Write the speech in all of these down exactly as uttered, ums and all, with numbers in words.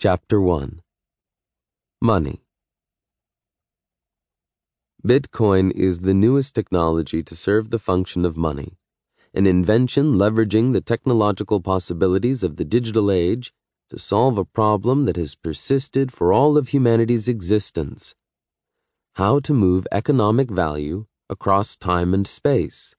Chapter one. Money. Bitcoin is the newest technology to serve the function of money, an invention leveraging the technological possibilities of the digital age to solve a problem that has persisted for all of humanity's existence: how to move economic value across time and space.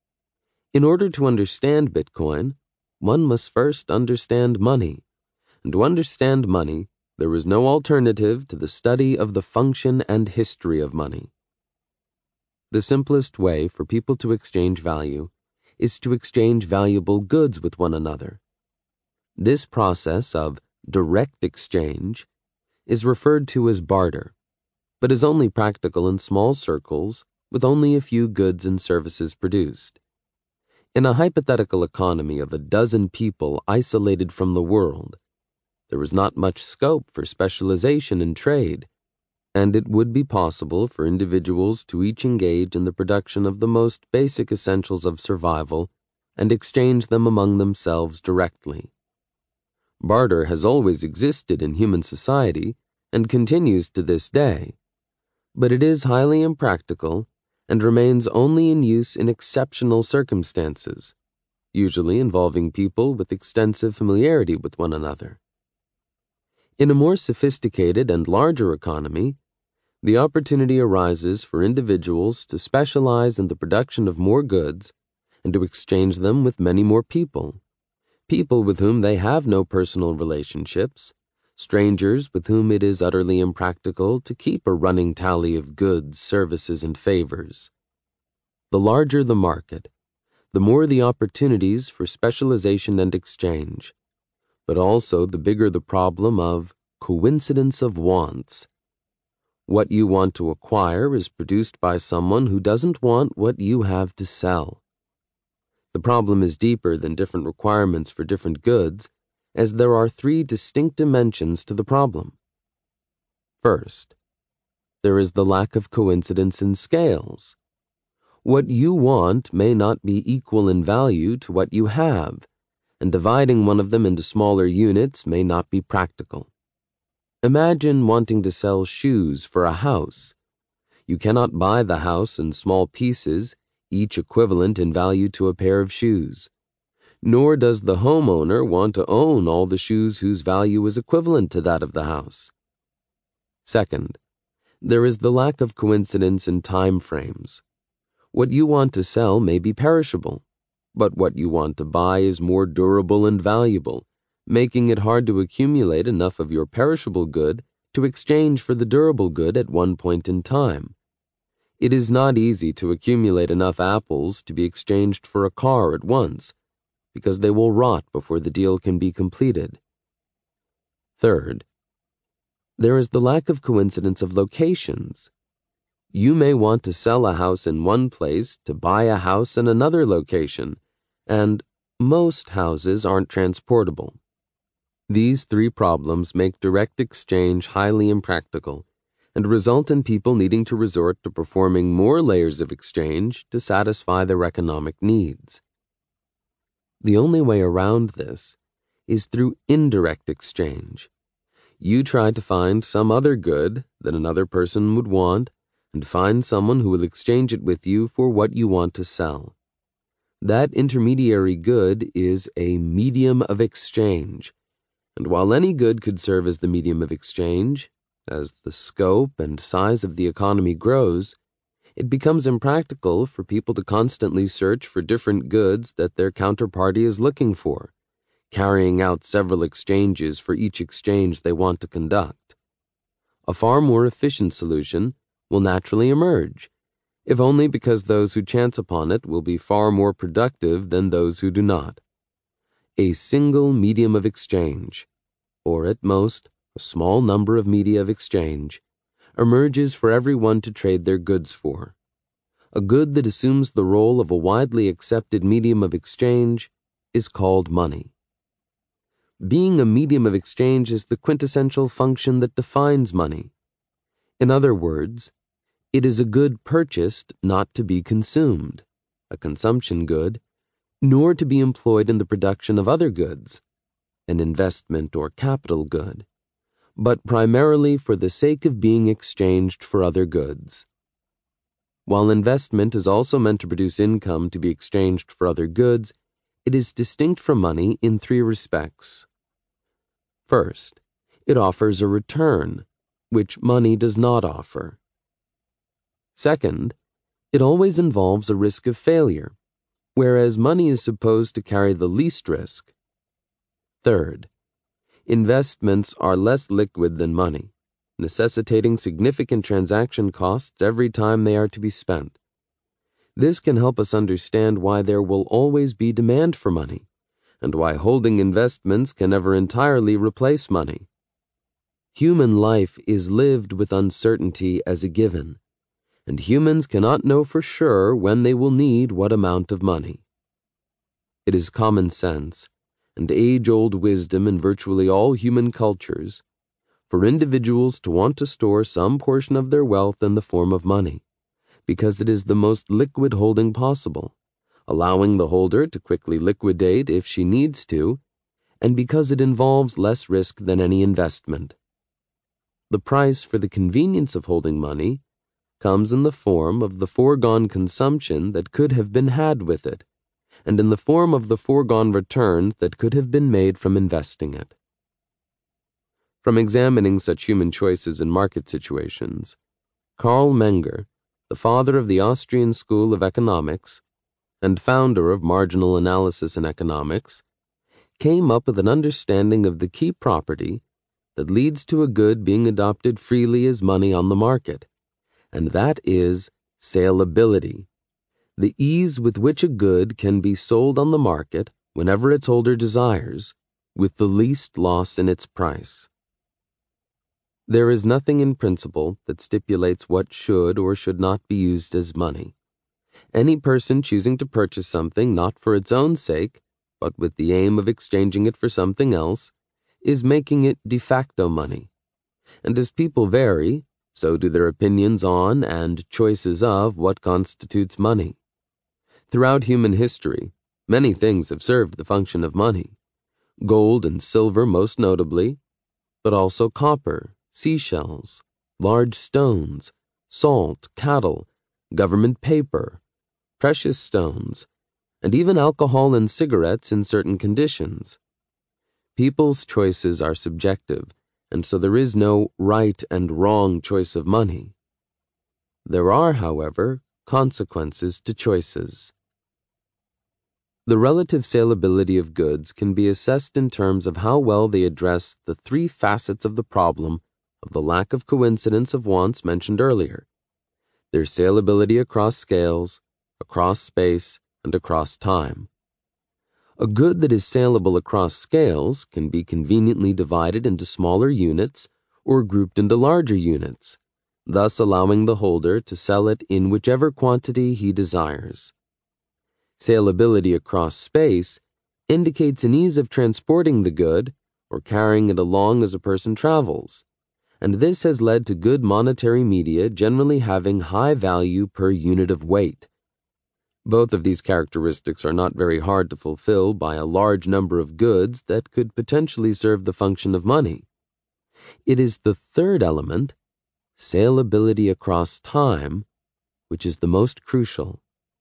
In order to understand Bitcoin, one must first understand money, and to understand money, there is no alternative to the study of the function and history of money. The simplest way for people to exchange value is to exchange valuable goods with one another. This process of direct exchange is referred to as barter, but is only practical in small circles with only a few goods and services produced. In a hypothetical economy of a dozen people isolated from the world, there is not much scope for specialization in trade, and it would be possible for individuals to each engage in the production of the most basic essentials of survival and exchange them among themselves directly. Barter has always existed in human society and continues to this day, but it is highly impractical and remains only in use in exceptional circumstances, usually involving people with extensive familiarity with one another. In a more sophisticated and larger economy, the opportunity arises for individuals to specialize in the production of more goods and to exchange them with many more people, people with whom they have no personal relationships, strangers with whom it is utterly impractical to keep a running tally of goods, services, and favors. The larger the market, the more the opportunities for specialization and exchange, but also the bigger the problem of coincidence of wants. What you want to acquire is produced by someone who doesn't want what you have to sell. The problem is deeper than different requirements for different goods, as there are three distinct dimensions to the problem. First, there is the lack of coincidence in scales. What you want may not be equal in value to what you have, and dividing one of them into smaller units may not be practical. Imagine wanting to sell shoes for a house. You cannot buy the house in small pieces, each equivalent in value to a pair of shoes. Nor does the homeowner want to own all the shoes whose value is equivalent to that of the house. Second, there is the lack of coincidence in time frames. What you want to sell may be perishable, but what you want to buy is more durable and valuable, making it hard to accumulate enough of your perishable good to exchange for the durable good at one point in time. It is not easy to accumulate enough apples to be exchanged for a car at once, because they will rot before the deal can be completed. Third, there is the lack of coincidence of locations. You may want to sell a house in one place to buy a house in another location, and most houses aren't transportable. These three problems make direct exchange highly impractical and result in people needing to resort to performing more layers of exchange to satisfy their economic needs. The only way around this is through indirect exchange. You try to find some other good that another person would want and find someone who will exchange it with you for what you want to sell. That intermediary good is a medium of exchange, and while any good could serve as the medium of exchange, as the scope and size of the economy grows, it becomes impractical for people to constantly search for different goods that their counterparty is looking for, carrying out several exchanges for each exchange they want to conduct. A far more efficient solution will naturally emerge, if only because those who chance upon it will be far more productive than those who do not. A single medium of exchange, or at most a small number of media of exchange, emerges for everyone to trade their goods for. A good that assumes the role of a widely accepted medium of exchange is called money. Being a medium of exchange is the quintessential function that defines money. In other words, it is a good purchased not to be consumed, a consumption good, nor to be employed in the production of other goods, an investment or capital good. but primarily for the sake of being exchanged for other goods. While investment is also meant to produce income to be exchanged for other goods, it is distinct from money in three respects. First, it offers a return, which money does not offer. Second, it always involves a risk of failure, whereas money is supposed to carry the least risk. Third, investments are less liquid than money, necessitating significant transaction costs every time they are to be spent. This can help us understand why there will always be demand for money, and why holding investments can never entirely replace money. Human life is lived with uncertainty as a given, and humans cannot know for sure when they will need what amount of money. It is common sense and age-old wisdom in virtually all human cultures for individuals to want to store some portion of their wealth in the form of money, because it is the most liquid holding possible, allowing the holder to quickly liquidate if she needs to, and because it involves less risk than any investment. The price for the convenience of holding money comes in the form of the foregone consumption that could have been had with it, and in the form of the foregone returns that could have been made from investing it. From examining such human choices in market situations, Karl Menger, the father of the Austrian School of Economics and founder of marginal analysis in economics, came up with an understanding of the key property that leads to a good being adopted freely as money on the market, and that is saleability, the ease with which a good can be sold on the market whenever its holder desires, with the least loss in its price. There is nothing in principle that stipulates what should or should not be used as money. Any person choosing to purchase something not for its own sake, but with the aim of exchanging it for something else, is making it de facto money. And as people vary, so do their opinions on and choices of what constitutes money. Throughout human history, many things have served the function of money, gold and silver most notably, but also copper, seashells, large stones, salt, cattle, government paper, precious stones, and even alcohol and cigarettes in certain conditions. People's choices are subjective, and so there is no right and wrong choice of money. There are, however, consequences to choices. The relative saleability of goods can be assessed in terms of how well they address the three facets of the problem of the lack of coincidence of wants mentioned earlier: their saleability across scales, across space, and across time. A good that is saleable across scales can be conveniently divided into smaller units or grouped into larger units, thus allowing the holder to sell it in whichever quantity he desires. Saleability across space indicates an ease of transporting the good or carrying it along as a person travels, and this has led to good monetary media generally having high value per unit of weight. Both of these characteristics are not very hard to fulfill by a large number of goods that could potentially serve the function of money. It is the third element, saleability across time, which is the most crucial.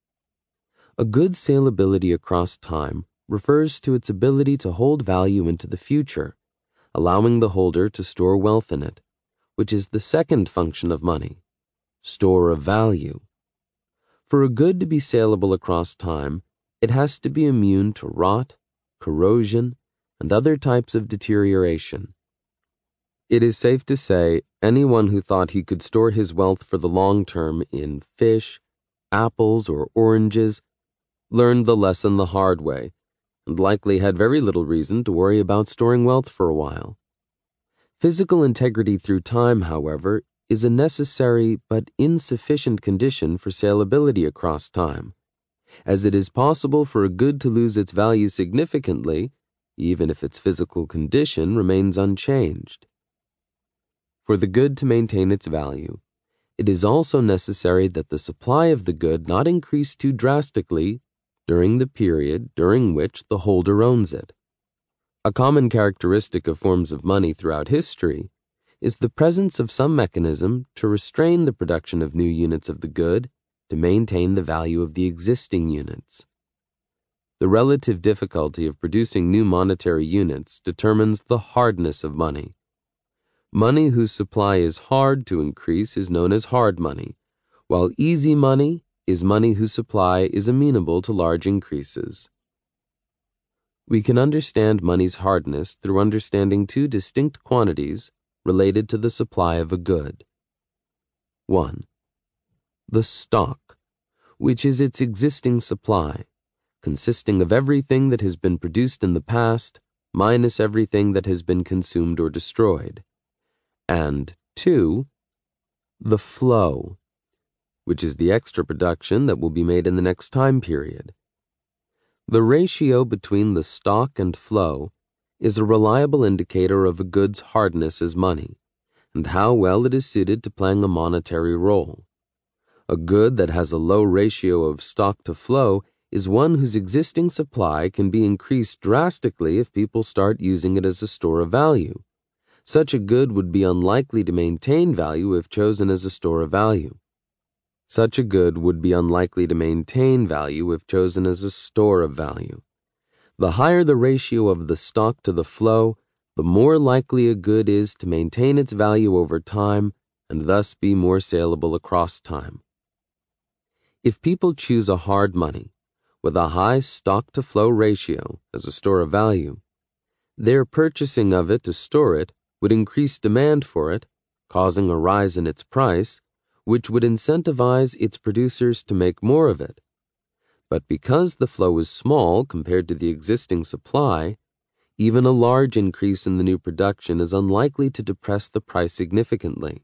A good's saleability across time refers to its ability to hold value into the future, allowing the holder to store wealth in it, which is the second function of money, store of value. For a good to be saleable across time, it has to be immune to rot, corrosion, and other types of deterioration. It is safe to say anyone who thought he could store his wealth for the long term in fish, apples, or oranges learned the lesson the hard way, and likely had very little reason to worry about storing wealth for a while. Physical integrity through time, however, is a necessary but insufficient condition for saleability across time, as it is possible for a good to lose its value significantly, even if its physical condition remains unchanged. For the good to maintain its value, it is also necessary that the supply of the good not increase too drastically during the period during which the holder owns it. A common characteristic of forms of money throughout history is the presence of some mechanism to restrain the production of new units of the good to maintain the value of the existing units. The relative difficulty of producing new monetary units determines the hardness of money. Money whose supply is hard to increase is known as hard money, while easy money is money whose supply is amenable to large increases. We can understand money's hardness through understanding two distinct quantities related to the supply of a good. one. The stock, which is its existing supply, consisting of everything that has been produced in the past minus everything that has been consumed or destroyed. And two. The flow, which is the extra production that will be made in the next time period. The ratio between the stock and flow is a reliable indicator of a good's hardness as money, and how well it is suited to playing a monetary role. A good that has a low ratio of stock to flow is one whose existing supply can be increased drastically if people start using it as a store of value. Such a good would be unlikely to maintain value if chosen as a store of value. Such a good would be unlikely to maintain value if chosen as a store of value. The higher the ratio of the stock to the flow, the more likely a good is to maintain its value over time and thus be more saleable across time. If people choose a hard money with a high stock-to-flow ratio as a store of value, their purchasing of it to store it would increase demand for it, causing a rise in its price, which would incentivize its producers to make more of it. But because the flow is small compared to the existing supply, even a large increase in the new production is unlikely to depress the price significantly.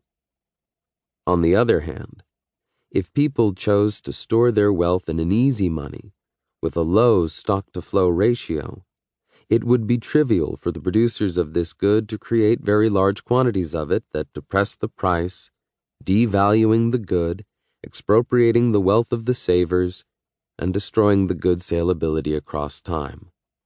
On the other hand, if people chose to store their wealth in an easy money with a low stock-to-flow ratio, it would be trivial for the producers of this good to create very large quantities of it that depress the price, devaluing the good, expropriating the wealth of the savers, and destroying the good saleability across time.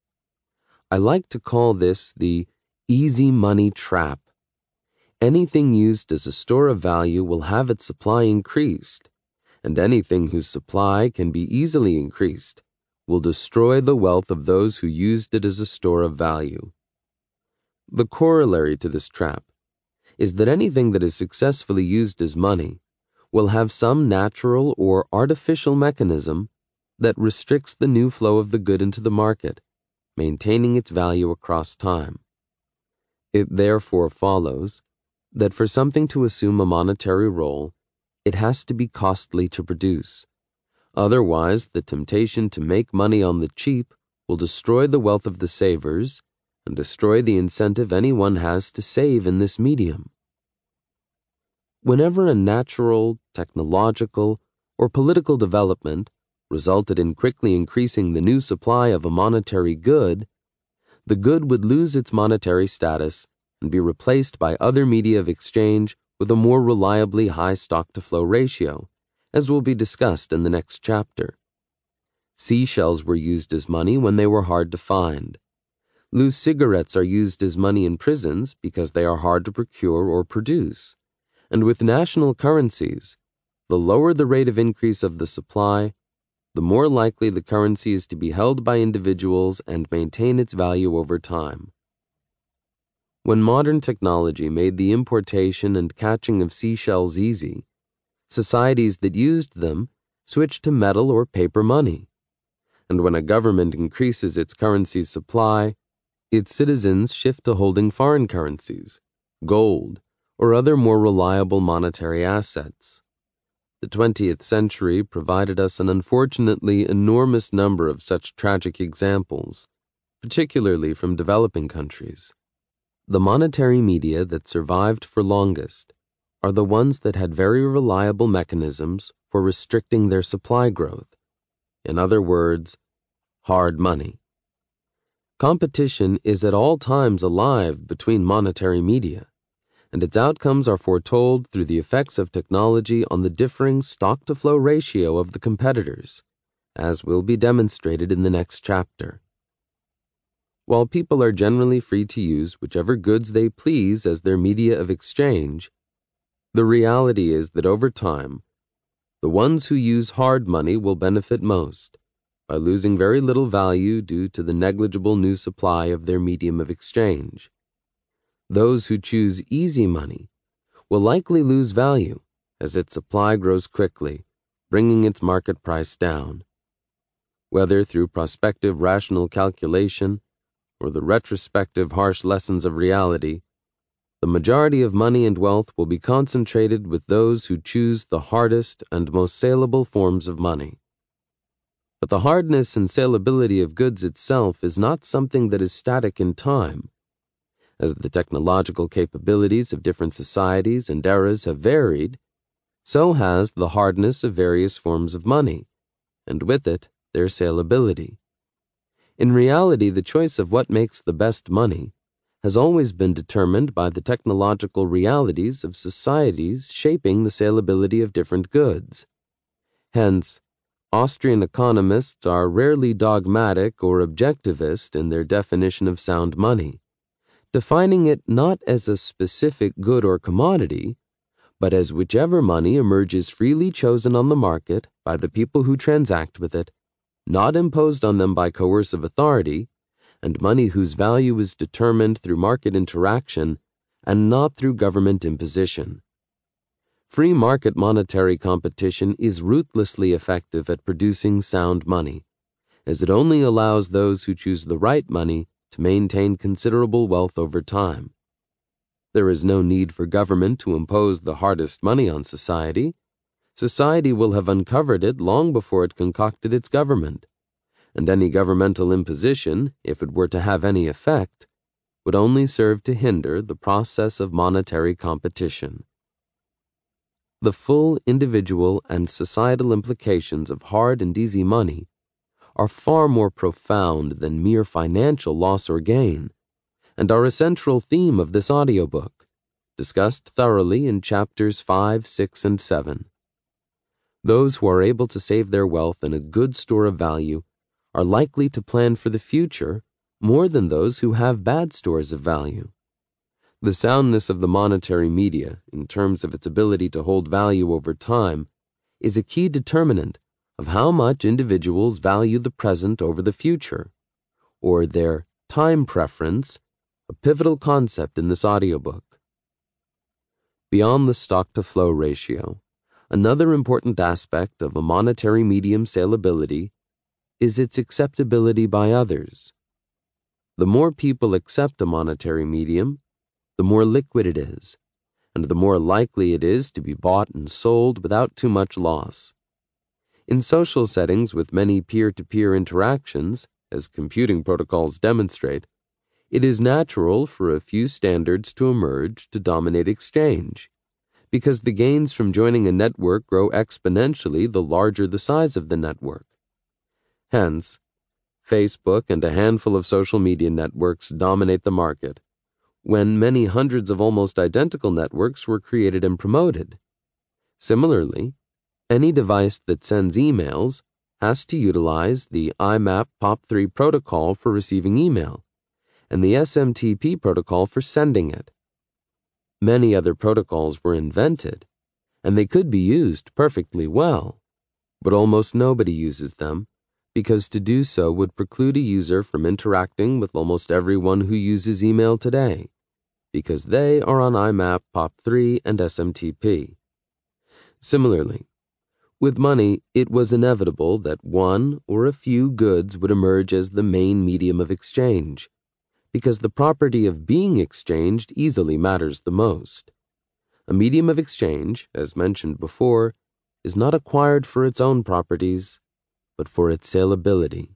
I like to call this the easy money trap. Anything used as a store of value will have its supply increased, and anything whose supply can be easily increased will destroy the wealth of those who used it as a store of value. The corollary to this trap is that anything that is successfully used as money will have some natural or artificial mechanism that restricts the new flow of the good into the market, maintaining its value across time. It therefore follows that for something to assume a monetary role, it has to be costly to produce. Otherwise, the temptation to make money on the cheap will destroy the wealth of the savers and destroy the incentive anyone has to save in this medium. Whenever a natural, technological, or political development resulted in quickly increasing the new supply of a monetary good, the good would lose its monetary status and be replaced by other media of exchange with a more reliably high stock-to-flow ratio, as will be discussed in the next chapter. Seashells were used as money when they were hard to find. Loose cigarettes are used as money in prisons because they are hard to procure or produce. And with national currencies, the lower the rate of increase of the supply, the more likely the currency is to be held by individuals and maintain its value over time. When modern technology made the importation and catching of seashells easy, societies that used them switched to metal or paper money. And when a government increases its currency supply, its citizens shift to holding foreign currencies, gold, or other more reliable monetary assets. The twentieth century provided us an unfortunately enormous number of such tragic examples, particularly from developing countries. The monetary media that survived for longest are the ones that had very reliable mechanisms for restricting their supply growth. In other words, hard money. Competition is at all times alive between monetary media, and its outcomes are foretold through the effects of technology on the differing stock-to-flow ratio of the competitors, as will be demonstrated in the next chapter. While people are generally free to use whichever goods they please as their media of exchange, the reality is that over time, the ones who use hard money will benefit most by losing very little value due to the negligible new supply of their medium of exchange. Those who choose easy money will likely lose value as its supply grows quickly, bringing its market price down. Whether through prospective rational calculation or the retrospective harsh lessons of reality, the majority of money and wealth will be concentrated with those who choose the hardest and most saleable forms of money. But the hardness and saleability of goods itself is not something that is static in time. As the technological capabilities of different societies and eras have varied, so has the hardness of various forms of money, and with it, their saleability. In reality, the choice of what makes the best money has always been determined by the technological realities of societies shaping the saleability of different goods. Hence, Austrian economists are rarely dogmatic or objectivist in their definition of sound money, defining it not as a specific good or commodity, but as whichever money emerges freely chosen on the market by the people who transact with it, not imposed on them by coercive authority, and money whose value is determined through market interaction and not through government imposition. Free market monetary competition is ruthlessly effective at producing sound money, as it only allows those who choose the right money to maintain considerable wealth over time. There is no need for government to impose the hardest money on society. Society will have uncovered it long before it concocted its government, and any governmental imposition, if it were to have any effect, would only serve to hinder the process of monetary competition. The full individual and societal implications of hard and easy money are far more profound than mere financial loss or gain, and are a central theme of this audiobook, discussed thoroughly in chapters five, six, and seven. Those who are able to save their wealth in a good store of value are likely to plan for the future more than those who have bad stores of value. The soundness of the monetary media, in terms of its ability to hold value over time, is a key determinant of how much individuals value the present over the future, or their time preference, a pivotal concept in this audiobook. Beyond the stock-to-flow ratio, another important aspect of a monetary medium saleability is its acceptability by others. The more people accept a monetary medium, the more liquid it is, and the more likely it is to be bought and sold without too much loss. In social settings with many peer-to-peer interactions, as computing protocols demonstrate, it is natural for a few standards to emerge to dominate exchange, because the gains from joining a network grow exponentially the larger the size of the network. Hence, Facebook and a handful of social media networks dominate the market, when many hundreds of almost identical networks were created and promoted. Similarly, any device that sends emails has to utilize the I M A P P O P three protocol for receiving email, and the S M T P protocol for sending it. Many other protocols were invented, and they could be used perfectly well, but almost nobody uses them, because to do so would preclude a user from interacting with almost everyone who uses email today, because they are on I M A P P O P three and S M T P. Similarly, with money, it was inevitable that one or a few goods would emerge as the main medium of exchange, because the property of being exchanged easily matters the most. A medium of exchange, as mentioned before, is not acquired for its own properties, but for its saleability.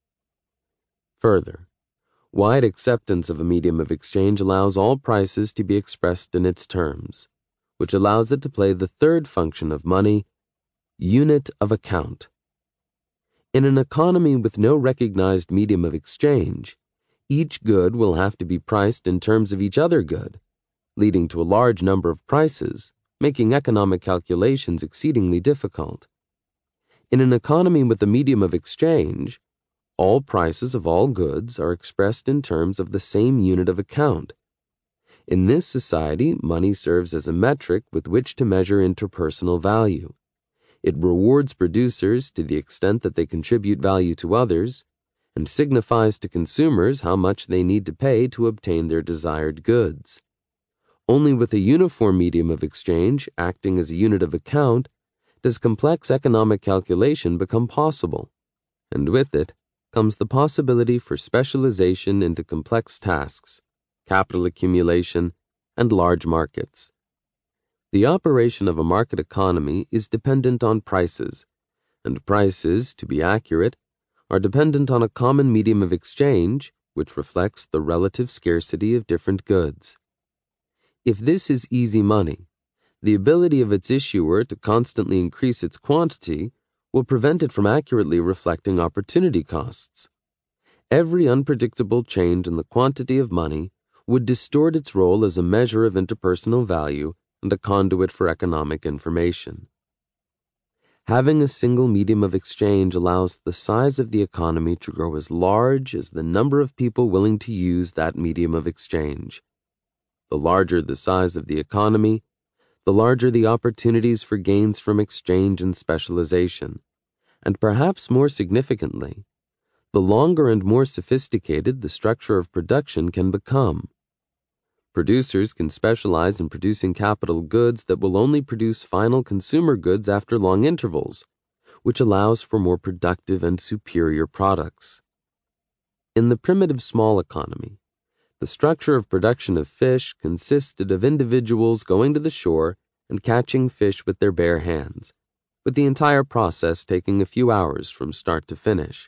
Further, wide acceptance of a medium of exchange allows all prices to be expressed in its terms, which allows it to play the third function of money, unit of account. In an economy with no recognized medium of exchange, each good will have to be priced in terms of each other good, leading to a large number of prices, making economic calculations exceedingly difficult. In an economy with a medium of exchange, All prices of all goods are expressed in terms of the same unit of account. In this society, money serves as a metric with which to measure interpersonal value. It rewards producers to the extent that they contribute value to others, and signifies to consumers how much they need to pay to obtain their desired goods. Only with a uniform medium of exchange acting as a unit of account does complex economic calculation become possible, and with it comes the possibility for specialization into complex tasks, capital accumulation, and large markets. The operation of a market economy is dependent on prices, and prices, to be accurate, are dependent on a common medium of exchange which reflects the relative scarcity of different goods. If this is easy money, the ability of its issuer to constantly increase its quantity will prevent it from accurately reflecting opportunity costs. Every unpredictable change in the quantity of money would distort its role as a measure of interpersonal value and a conduit for economic information. Having a single medium of exchange allows the size of the economy to grow as large as the number of people willing to use that medium of exchange. The larger the size of the economy, the larger the opportunities for gains from exchange and specialization, and perhaps more significantly, the longer and more sophisticated the structure of production can become. Producers can specialize in producing capital goods that will only produce final consumer goods after long intervals, which allows for more productive and superior products. In the primitive small economy, the structure of production of fish consisted of individuals going to the shore and catching fish with their bare hands, with the entire process taking a few hours from start to finish.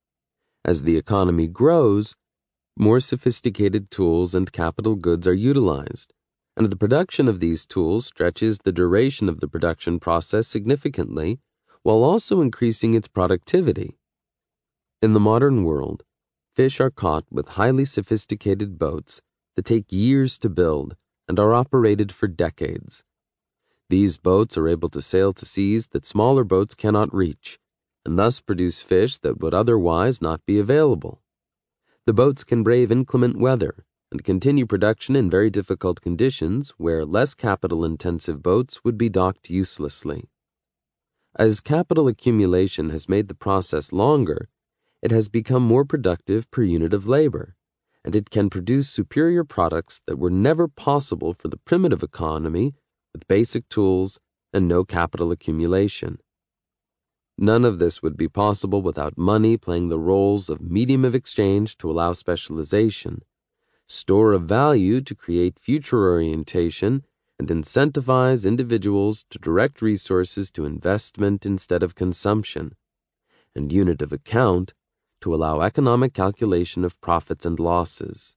As the economy grows, more sophisticated tools and capital goods are utilized, and the production of these tools stretches the duration of the production process significantly while also increasing its productivity. In the modern world, fish are caught with highly sophisticated boats that take years to build and are operated for decades. These boats are able to sail to seas that smaller boats cannot reach, and thus produce fish that would otherwise not be available. The boats can brave inclement weather and continue production in very difficult conditions where less capital-intensive boats would be docked uselessly. As capital accumulation has made the process longer, it has become more productive per unit of labor, and it can produce superior products that were never possible for the primitive economy with basic tools and no capital accumulation. None of this would be possible without money playing the roles of medium of exchange to allow specialization, store of value to create future orientation, and incentivize individuals to direct resources to investment instead of consumption, and unit of account to allow economic calculation of profits and losses.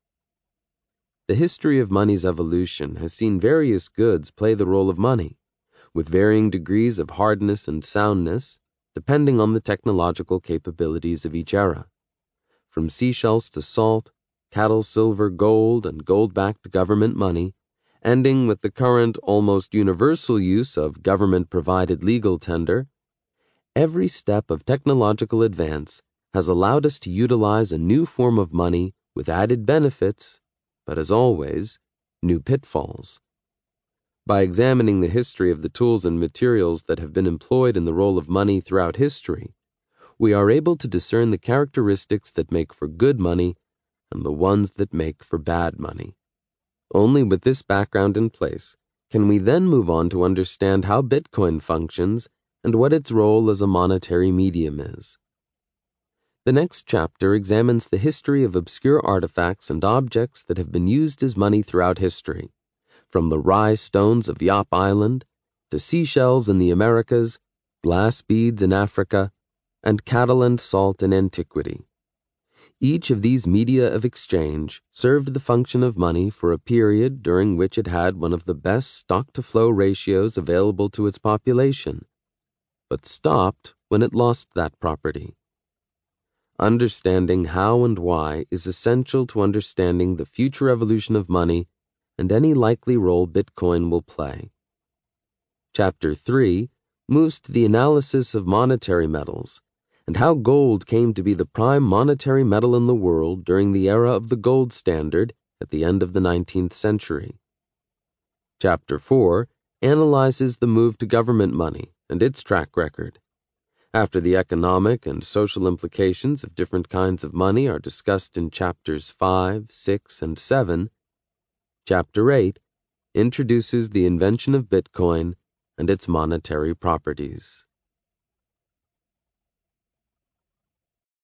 The history of money's evolution has seen various goods play the role of money, with varying degrees of hardness and soundness, depending on the technological capabilities of each era. From seashells to salt, cattle, silver, gold, and gold-backed government money, ending with the current almost universal use of government-provided legal tender, every step of technological advance has allowed us to utilize a new form of money with added benefits, but as always, new pitfalls. By examining the history of the tools and materials that have been employed in the role of money throughout history, we are able to discern the characteristics that make for good money and the ones that make for bad money. Only with this background in place can we then move on to understand how Bitcoin functions and what its role as a monetary medium is. The next chapter examines the history of obscure artifacts and objects that have been used as money throughout history, from the rye stones of Yap Island to seashells in the Americas, glass beads in Africa, and cattle and salt in antiquity. Each of these media of exchange served the function of money for a period during which it had one of the best stock-to-flow ratios available to its population, but stopped when it lost that property. Understanding how and why is essential to understanding the future evolution of money and any likely role Bitcoin will play. Chapter three moves to the analysis of monetary metals and how gold came to be the prime monetary metal in the world during the era of the gold standard at the end of the nineteenth century. Chapter four analyzes the move to government money and its track record. After the economic and social implications of different kinds of money are discussed in chapters five, six, and seven, Chapter eight introduces the invention of Bitcoin and its monetary properties.